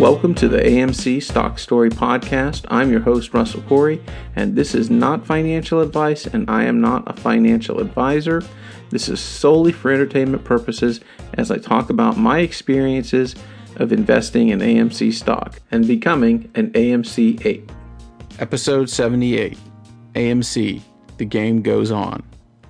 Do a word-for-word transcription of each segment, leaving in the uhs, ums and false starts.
Welcome to the A M C Stock Story Podcast. I'm your host, Russell Corey, and this is not financial advice, and I am not a financial advisor. This is solely for entertainment purposes as I talk about my experiences of investing in A M C stock and becoming an A M C ape. Episode seventy-eight, A M C, The Game Goes On.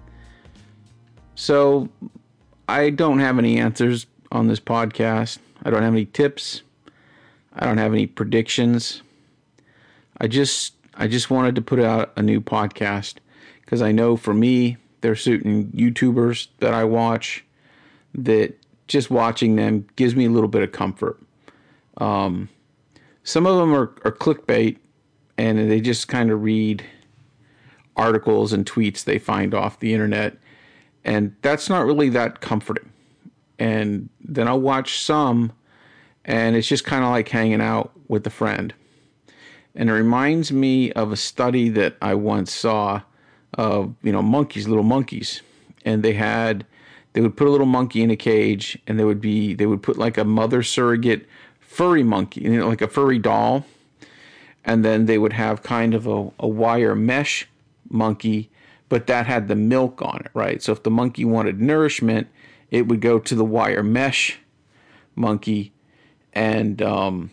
So, I don't have any answers on this podcast. I don't have any tips. I don't have any predictions. I just I just wanted to put out a new podcast because I know for me, there are certain YouTubers that I watch that just watching them gives me a little bit of comfort. Um, some of them are, are clickbait, and they just kind of read articles and tweets they find off the internet, and that's not really that comforting. And then I'll watch some, and it's just kind of like hanging out with a friend. And it reminds me of a study that I once saw of, you know, monkeys, little monkeys. And they had, they would put a little monkey in a cage, and they would be, they would put like a mother surrogate furry monkey, you know, like a furry doll. And then they would have kind of a, a wire mesh monkey, but that had the milk on it, right? So if the monkey wanted nourishment, it would go to the wire mesh monkey, and um,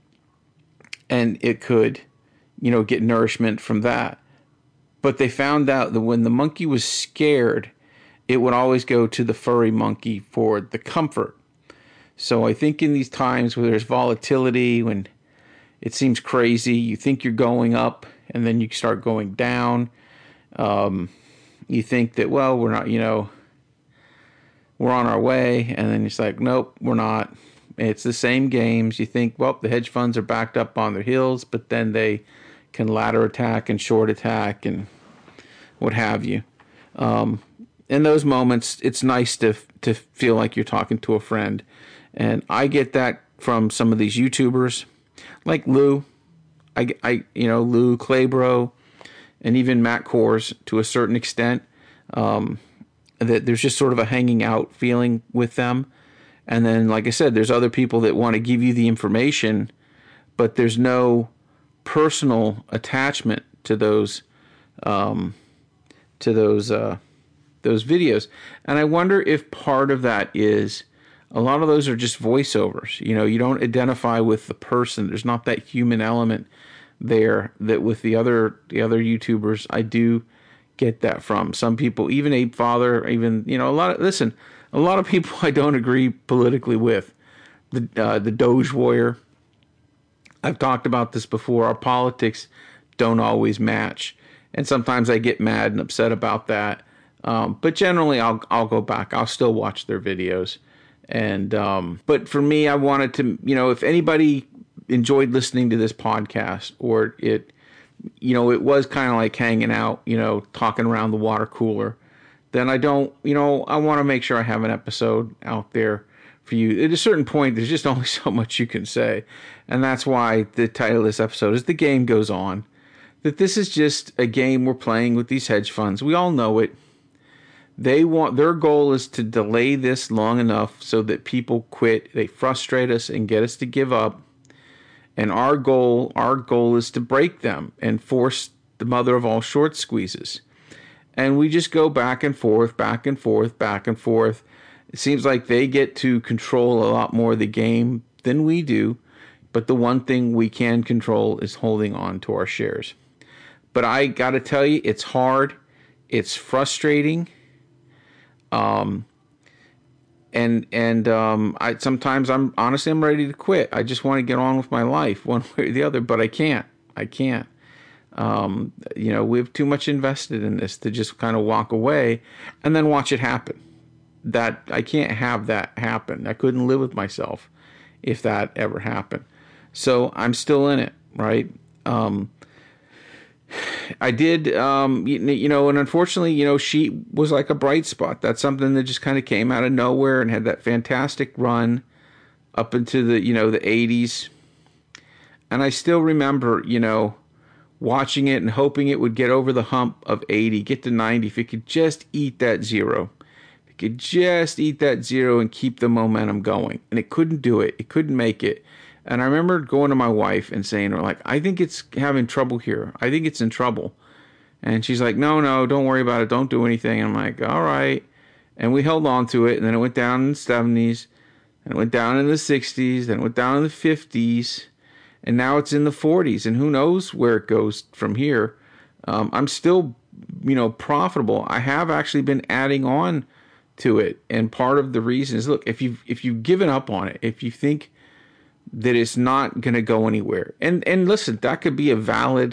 and it could, you know, get nourishment from that. But they found out that when the monkey was scared, it would always go to the furry monkey for the comfort. So I think in these times where there's volatility, when it seems crazy, you think you're going up, and then you start going down. Um, you think that, well, we're not, you know, we're on our way, and then it's like, nope, we're not. It's the same games. You think, well, the hedge funds are backed up on their heels, but then they can ladder attack and short attack and what have you. Um, in those moments, it's nice to to feel like you're talking to a friend. And I get that from some of these YouTubers, like Lou, I, I you know, Lou Claybro, and even Matt Kors to a certain extent. Um, that there's just sort of a hanging out feeling with them. And then, like I said, there's other people that want to give you the information, but there's no personal attachment to those, um, to those, uh, those videos. And I wonder if part of that is a lot of those are just voiceovers. You know, you don't identify with the person. There's not that human element there that with the other the other YouTubers I do get that from. Some people, even Ape Father, even, you know, a lot of, listen, a lot of people I don't agree politically with. The uh, the Doge Warrior. I've talked about this before. Our politics don't always match, and sometimes I get mad and upset about that. Um, but generally, I'll I'll go back. I'll still watch their videos, and um, but for me, I wanted to, you know, if anybody enjoyed listening to this podcast, or it, you know, it was kind of like hanging out, you know, talking around the water cooler, then I don't, you know, I want to make sure I have an episode out there for you. At a certain point, there's just only so much you can say. And that's why the title of this episode is The Game Goes On. That this is just a game we're playing with these hedge funds. We all know it. They want, their goal is to delay this long enough so that people quit. They frustrate us and get us to give up. And our goal, our goal is to break them and force the mother of all short squeezes. And we just go back and forth, back and forth, back and forth. It seems like they get to control a lot more of the game than we do. But the one thing we can control is holding on to our shares. But I got to tell you, it's hard. It's frustrating. Um, and and um, I sometimes I'm honestly I'm ready to quit. I just want to get on with my life one way or the other, but I can't. I can't. Um, you know, we have too much invested in this to just kind of walk away and then watch it happen. That I can't have that happen. I couldn't live with myself if that ever happened. So I'm still in it, right? Um, I did, um, you, you know, and unfortunately, you know, she was like a bright spot. That's something that just kind of came out of nowhere and had that fantastic run up into the, you know, the eighties. And I still remember, you know, watching it and hoping it would get over the hump of eighty, get to ninety, if it could just eat that zero. If it could just eat that zero and keep the momentum going. And it couldn't do it. It couldn't make it. And I remember going to my wife and saying to her, like, I think it's having trouble here. I think it's in trouble. And she's like, no, no, don't worry about it. Don't do anything. And I'm like, all right. And we held on to it. And then it went down in the seventies. And it went down in the sixties. Then it went down in the fifties. And now it's in the forties. And who knows where it goes from here. Um, I'm still, you know, profitable. I have actually been adding on to it. And part of the reason is, look, if you've, if you've given up on it, if you think that it's not going to go anywhere. And, and listen, that could be a valid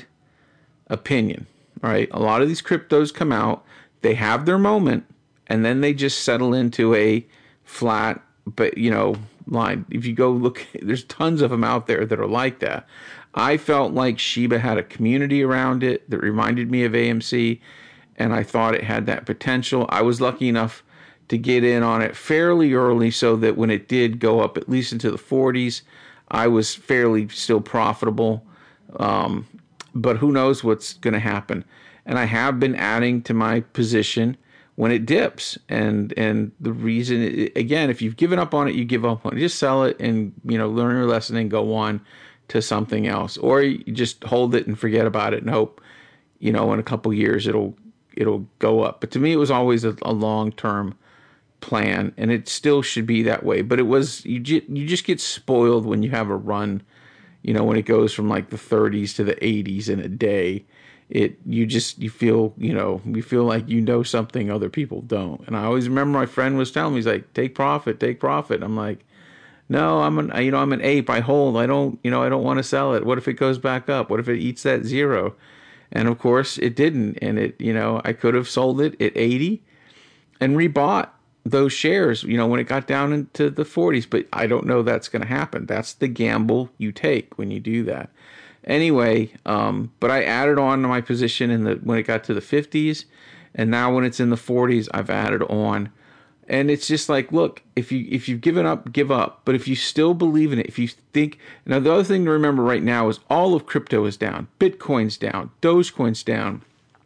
opinion. All right, a lot of these cryptos come out, they have their moment, and then they just settle into a flat, but you know, line. If you go look, there's tons of them out there that are like that. I felt like Shiba had a community around it that reminded me of A M C, and I thought it had that potential. I was lucky enough to get in on it fairly early so that when it did go up at least into the forties, I was fairly still profitable. Um, But who knows what's going to happen. And I have been adding to my position when it dips. And and the reason, again, if you've given up on it, you give up on it. Just sell it and, you know, learn your lesson and go on to something else. Or you just hold it and forget about it and hope, you know, in a couple years it'll it'll go up. But to me, it was always a, a long-term plan. And it still should be that way. But it was, you, you just get spoiled when you have a run. You know, when it goes from like the thirties to the eighties in a day, it you just you feel you know you feel like you know something other people don't. And I always remember my friend was telling me, he's like, take profit, take profit. I'm like, no, I'm an you know I'm an ape. I hold. I don't you know I don't want to sell it. What if it goes back up? What if it eats that zero? And of course it didn't. And it you know I could have sold it at eighty and rebought those shares, you know, when it got down into the forties, but I don't know that's going to happen. That's the gamble you take when you do that. Anyway, um, but I added on to my position in the when it got to the fifties, and now when it's in the forties, I've added on. And it's just like, look, if you if you've given up, give up. But if you still believe in it, if you think, now the other thing to remember right now is all of crypto is down. Bitcoin's down, Dogecoin's down.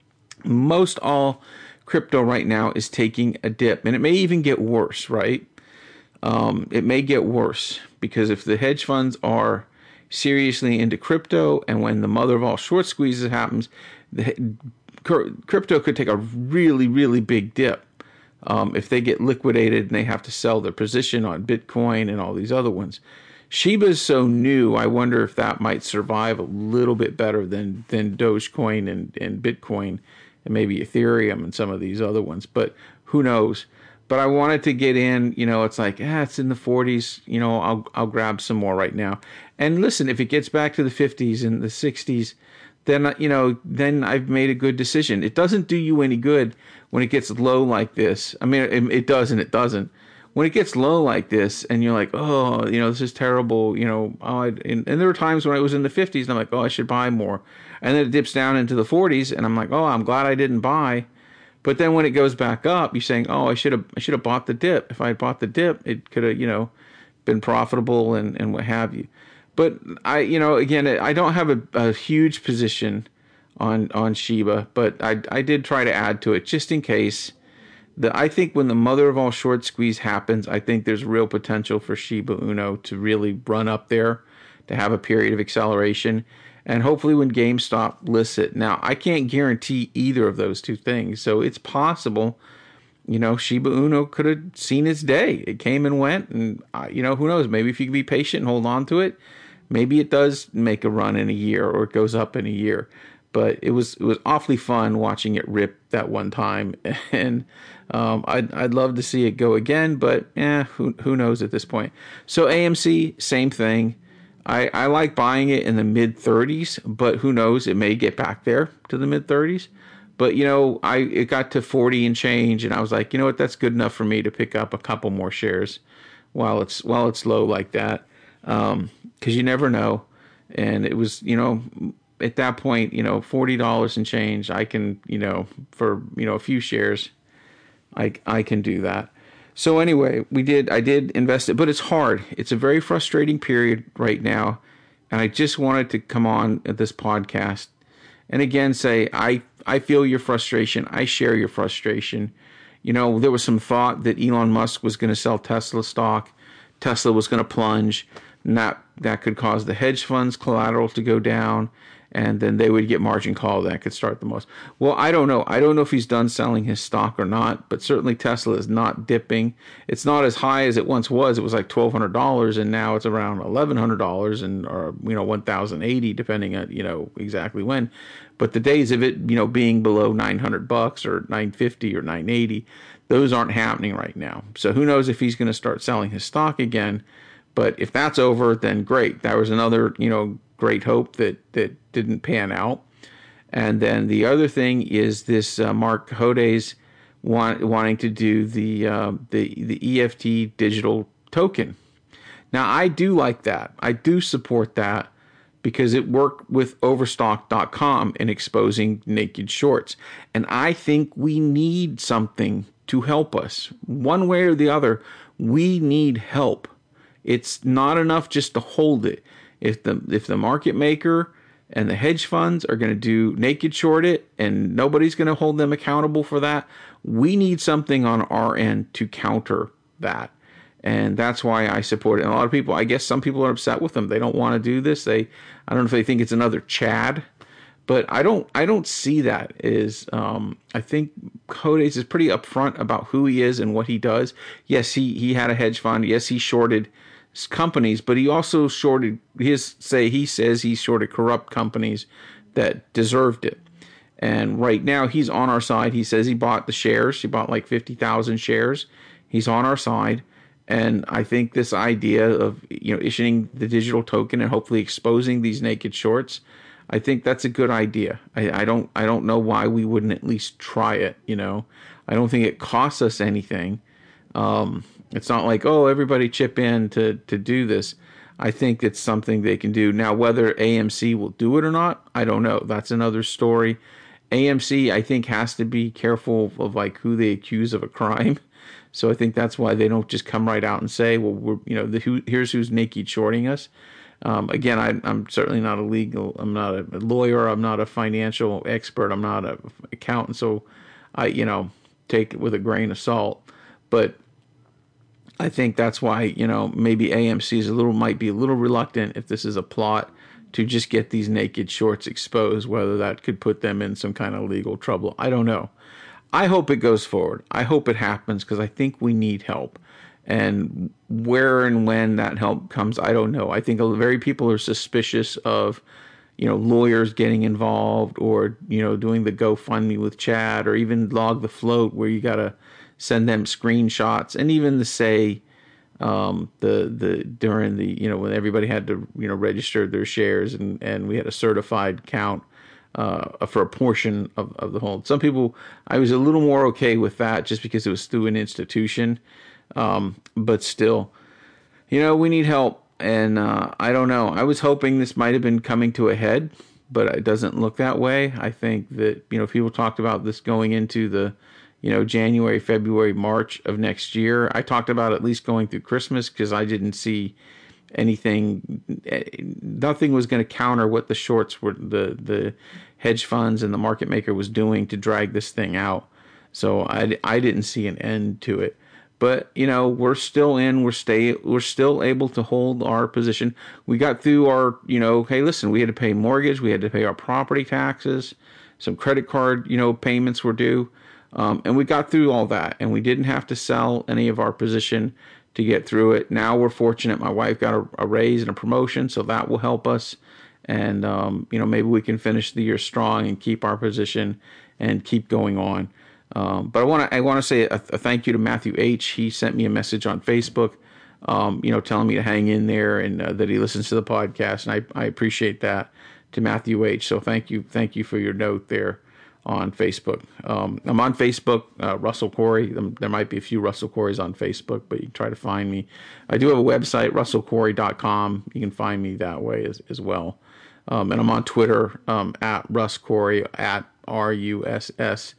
Most all crypto right now is taking a dip, and it may even get worse, right? Um, it may get worse because if the hedge funds are seriously into crypto, and when the mother of all short squeezes happens, the crypto could take a really, really big dip um, if they get liquidated and they have to sell their position on Bitcoin and all these other ones. Shiba is so new, I wonder if that might survive a little bit better than than Dogecoin and, and Bitcoin, and maybe Ethereum and some of these other ones, but who knows? But I wanted to get in, you know, it's like, ah, it's in the forties, you know, I'll I'll grab some more right now. And listen, if it gets back to the fifties and the sixties, then, you know, then I've made a good decision. It doesn't do you any good when it gets low like this. I mean, it, it does and it doesn't. When it gets low like this and you're like, oh, you know, this is terrible, you know, oh, I, and, and there were times when I was in the fifties and I'm like, oh, I should buy more. And then it dips down into the forties and I'm like, oh, I'm glad I didn't buy. But then when it goes back up, you're saying, oh, I should have I should have bought the dip. If I had bought the dip, it could have, you know, been profitable and, and what have you. But I, you know, again, I don't have a, a huge position on on Shiba, but I I did try to add to it just in case. The, I think when the mother of all short squeeze happens, I think there's real potential for Shiba Inu to really run up there, to have a period of acceleration. And hopefully when GameStop lists it. Now, I can't guarantee either of those two things. So it's possible, you know, Shiba Inu could have seen its day. It came and went. And, uh, you know, who knows? Maybe if you can be patient and hold on to it, maybe it does make a run in a year or it goes up in a year. But it was it was awfully fun watching it rip that one time, and um, I'd I'd love to see it go again, but eh, who who knows at this point. So A M C, same thing. I, I like buying it in the mid thirties, but who knows? It may get back there to the mid thirties. But you know, I it got to forty and change, and I was like, you know what? That's good enough for me to pick up a couple more shares while it's while it's low like that, because um, you never know. And it was, you know. At that point, you know, forty dollars and change, I can, you know, for, you know, a few shares, I, I can do that. So anyway, we did, I did invest it, but it's hard. It's a very frustrating period right now. And I just wanted to come on at this podcast and again say, I, I feel your frustration. I share your frustration. You know, there was some thought that Elon Musk was going to sell Tesla stock. Tesla was going to plunge. And that, that could cause the hedge funds collateral to go down, and then they would get margin call. That could start the most. Well, I don't know. I don't know if he's done selling his stock or not, but certainly Tesla is not dipping. It's not as high as it once was. It was like twelve hundred dollars, and now it's around eleven hundred dollars, and or you know one thousand eighty, depending on you know exactly when. But the days of it, you know, being below nine hundred bucks or nine fifty or nine eighty, those aren't happening right now. So who knows if he's going to start selling his stock again? But if that's over, then great. That was another, you know, great hope that, that didn't pan out. And then the other thing is this uh, Mark Hoday's want, wanting to do the, uh, the the E F T digital token. Now, I do like that. I do support that because it worked with Overstock dot com in exposing naked shorts. And I think we need something to help us. One way or the other, we need help. It's not enough just to hold it. If the if the market maker and the hedge funds are going to do naked short it and nobody's going to hold them accountable for that, we need something on our end to counter that. And that's why I support it. And a lot of people, I guess some people are upset with them. They don't want to do this. They, I don't know if they think it's another Chad, but I don't, I don't see that as, um, I think Hoday's is pretty upfront about who he is and what he does. Yes, he, he had a hedge fund. Yes, he shorted companies, but he also shorted his, say, he says he shorted corrupt companies that deserved it. And right now he's on our side. He says he bought the shares. He bought like fifty thousand shares. He's on our side. And I think this idea of, you know, issuing the digital token and hopefully exposing these naked shorts, I think that's a good idea. I, I don't I don't know why we wouldn't at least try it, you know. I don't think it costs us anything. Um, it's not like, oh, everybody chip in to, to do this. I think it's something they can do. Now, whether A M C will do it or not, I don't know. That's another story. A M C, I think, has to be careful of like who they accuse of a crime. So I think that's why they don't just come right out and say, well, we're, you know, the, who, here's who's naked shorting us. Um, again, I, I'm certainly not a legal, I'm not a lawyer, I'm not a financial expert, I'm not an accountant, so I, you know, take it with a grain of salt. But I think that's why, you know, maybe A M C is a little, might be a little reluctant if this is a plot to just get these naked shorts exposed, whether that could put them in some kind of legal trouble. I don't know. I hope it goes forward. I hope it happens because I think we need help. And where and when that help comes, I don't know. I think very people are suspicious of, you know, lawyers getting involved or, you know, doing the GoFundMe with Chad or even Log the Float where you got to send them screenshots and even to say um, the the during the, you know, when everybody had to, you know, register their shares and, and we had a certified count. Uh, for a portion of, of the hold. Some people, I was a little more okay with that just because it was through an institution. Um, but still, you know, we need help. And uh, I don't know. I was hoping this might have been coming to a head, but it doesn't look that way. I think that, you know, people talked about this going into the, you know, January, February, March of next year. I talked about at least going through Christmas because I didn't see anything, nothing was going to counter what the shorts were, the the hedge funds and the market maker was doing to drag this thing out. So I, I didn't see an end to it. But, you know, we're still in, we're stay, we're still able to hold our position. We got through our, you know, hey, listen, we had to pay mortgage, we had to pay our property taxes, some credit card, you know, payments were due. Um, and we got through all that and we didn't have to sell any of our position to get through it. Now we're fortunate. My wife got a, a raise and a promotion, so that will help us. And, um, you know, maybe we can finish the year strong and keep our position and keep going on. Um, but I want to I want to say a, a thank you to Matthew H. He sent me a message on Facebook, um, you know, telling me to hang in there and uh, that he listens to the podcast. And I, I appreciate that to Matthew H. So thank you. Thank you for your note there on Facebook. Um, I'm on Facebook, uh, Russell Corey. There might be a few Russell Coreys on Facebook, but you can try to find me. I do have a website, russell corey dot com. You can find me that way as, as well. Um, and I'm on Twitter um, at Russ Corey, at R U S S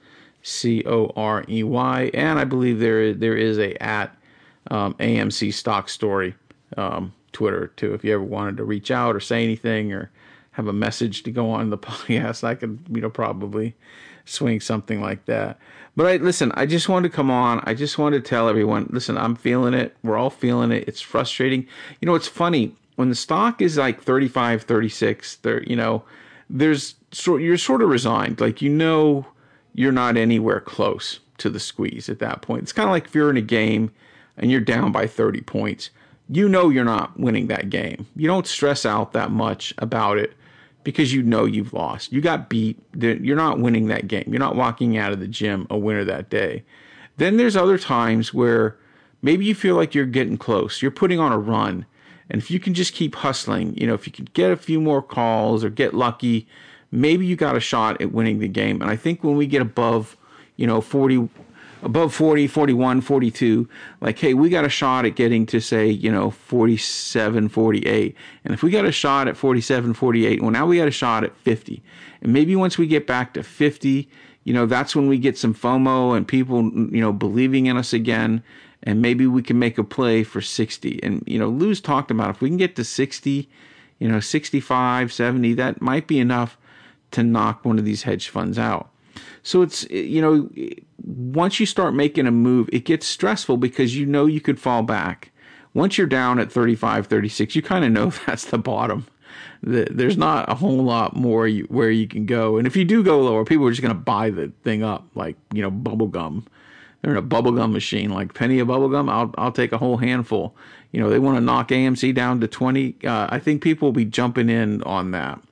C O R E Y. And I believe there is, there is a at um, A M C Stock Story um, Twitter too. If you ever wanted to reach out or say anything or have a message to go on the podcast, I could, you know, probably swing something like that. But I, listen, I just wanted to come on. I just wanted to tell everyone, listen, I'm feeling it. We're all feeling it. It's frustrating. You know, it's funny. when the stock is like thirty-five, thirty-six, there, you know, there's sort you're sort of resigned. Like, you know, you're not anywhere close to the squeeze at that point. It's kind of like if you're in a game and you're down by thirty points, you know you're not winning that game. You don't stress out that much about it because you know you've lost. You got beat. You're not winning that game. You're not walking out of the gym a winner that day. Then there's other times where maybe you feel like you're getting close. You're putting on a run. And if you can just keep hustling, you know, if you can get a few more calls or get lucky, maybe you got a shot at winning the game. And I think when we get above, you know, forty, above forty, forty-one, forty-two, like, hey, we got a shot at getting to, say, you know, forty-seven, forty-eight. And if we got a shot at forty-seven, forty-eight, well, now we got a shot at fifty. And maybe once we get back to fifty, you know, that's when we get some FOMO and people, you know, believing in us again. And maybe we can make a play for sixty. And, you know, Lou's talked about if we can get to sixty, you know, sixty-five, seventy, that might be enough to knock one of these hedge funds out. So it's, you know, once you start making a move, it gets stressful because you know you could fall back. Once you're down at thirty-five, thirty-six, you kind of know that's the bottom. There's not a whole lot more you, where you can go. And if you do go lower, people are just going to buy the thing up like, you know, bubble gum. They're in a bubblegum machine, like penny of bubblegum. I'll I'll take a whole handful. You know, they want to knock A M C down to twenty. Uh, I think people will be jumping in on that.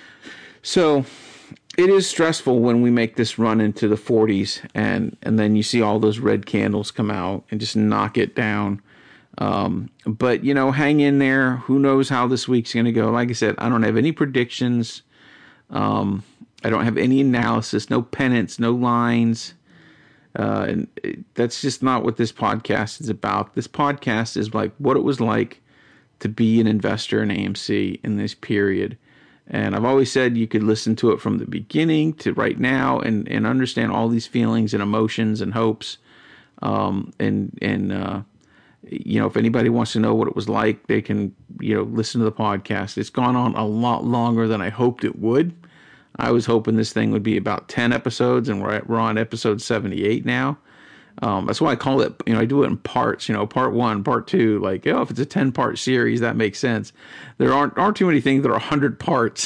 So it is stressful when we make this run into the forties and, and then you see all those red candles come out and just knock it down. Um, but, you know, hang in there. Who knows how this week's going to go? Like I said, I don't have any predictions. Um, I don't have any analysis, no pennants, no lines. Uh, and it, that's just not what this podcast is about. This podcast is like what it was like to be an investor in A M C in this period. And I've always said you could listen to it from the beginning to right now and, and understand all these feelings and emotions and hopes. Um, and, and uh, you know, if anybody wants to know what it was like, they can, you know, listen to the podcast. It's gone on a lot longer than I hoped it would. I was hoping this thing would be about ten episodes, and we're, at, we're on episode seventy-eight now. Um, that's why I call it, you know, I do it in parts, you know, part one, part two. Like, oh, if it's a ten-part series, that makes sense. There aren't aren't too many things that are one hundred parts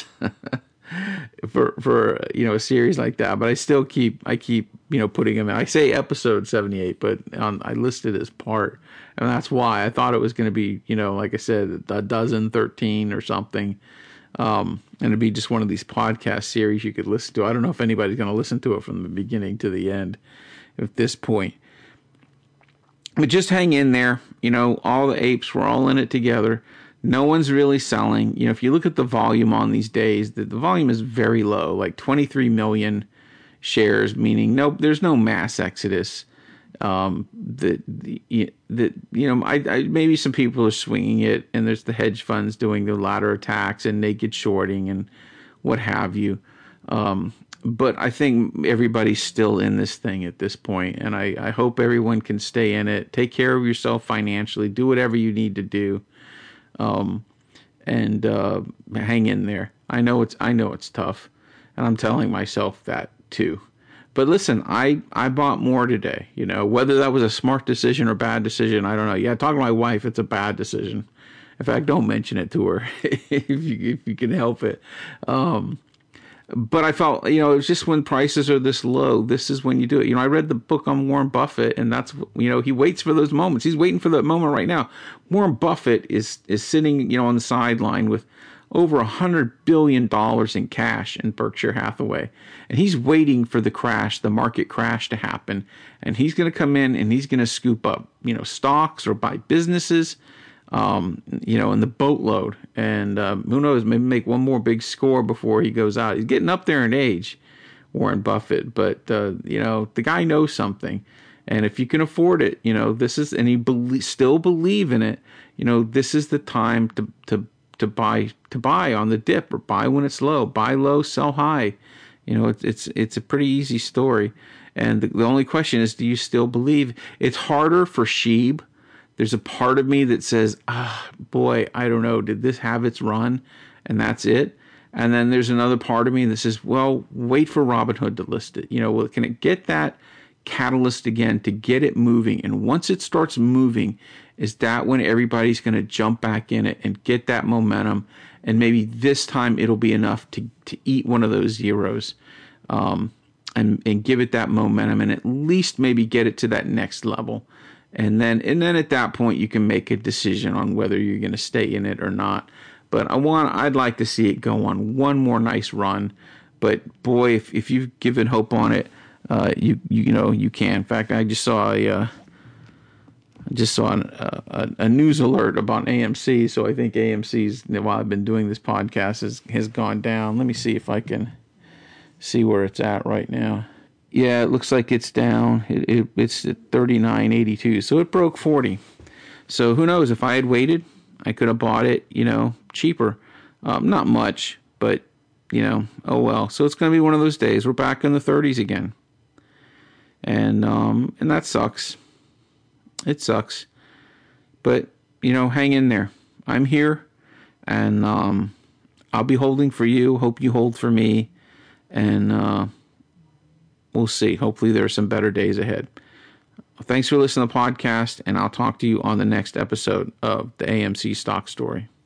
for, for you know, a series like that. But I still keep, I keep, you know, putting them in. I say episode seventy-eight, but on, I list it as part. And that's why I thought it was going to be, you know, like I said, a dozen, thirteen or something. Um, and it'd be just one of these podcast series you could listen to. I don't know if anybody's going to listen to it from the beginning to the end at this point. But just hang in there. You know, all the apes, we're all in it together. No one's really selling. You know, if you look at the volume on these days, the, the volume is very low, like twenty-three million shares, meaning no, there's no mass exodus. Um, that the, the, you know, I, I, maybe some people are swinging it, and there's the hedge funds doing the ladder attacks and naked shorting and what have you. Um, but I think everybody's still in this thing at this point, and I, I hope everyone can stay in it. Take care of yourself financially. Do whatever you need to do, um, and uh, hang in there. I know it's I know it's tough, and I'm telling myself that too. But listen, I, I bought more today. You know, whether that was a smart decision or bad decision, I don't know. Yeah, talking to my wife, it's a bad decision. In fact, don't mention it to her if you if you can help it. Um, but I felt, you know, it was just when prices are this low, this is when you do it. You know, I read the book on Warren Buffett, and that's, you know, he waits for those moments. He's waiting for that moment right now. Warren Buffett is is sitting, you know, on the sideline with over one hundred billion dollars in cash in Berkshire Hathaway. And he's waiting for the crash, the market crash to happen. And he's going to come in and he's going to scoop up, you know, stocks or buy businesses, um, you know, in the boatload. And um, who knows, maybe make one more big score before he goes out. He's getting up there in age, Warren Buffett. But, uh, you know, the guy knows something. And if you can afford it, you know, this is, and he be- still believe in it, you know, this is the time to, to, to buy to buy on the dip, or buy when it's low, buy low, sell high. You know, it's it's it's a pretty easy story. And the, the only question is, do you still believe? It's harder for Sheeb. There's a part of me that says, ah, boy, I don't know, did this have its run? And that's it. And then there's another part of me that says, well, wait for Robinhood to list it. You know, well, can it get that catalyst again to get it moving? And once it starts moving, is that when everybody's going to jump back in it and get that momentum. And maybe this time it'll be enough to, to eat one of those zeros um, and, and give it that momentum and at least maybe get it to that next level. And then and then at that point, you can make a decision on whether you're going to stay in it or not. But I want, I'd like to see it go on one more nice run. But boy, if, if you've given hope on it, uh, you, you you know you can. In fact, I just saw a uh, I just saw an, uh, a, a news alert about A M C. So I think A M C's, while I've been doing this podcast, has has gone down. Let me see if I can see where it's at right now. Yeah, it looks like it's down. It, it, it's at thirty-nine eighty-two, so it broke forty. So who knows? If I had waited, I could have bought it, you know, cheaper. Um, not much, but, you know, oh well. So it's going to be one of those days. We're back in the thirties again. And, um, and that sucks. It sucks. But, you know, hang in there. I'm here, and um, I'll be holding for you. Hope you hold for me. And, uh, we'll see. Hopefully there are some better days ahead. Thanks for listening to the podcast, and I'll talk to you on the next episode of the A M C Stock Story.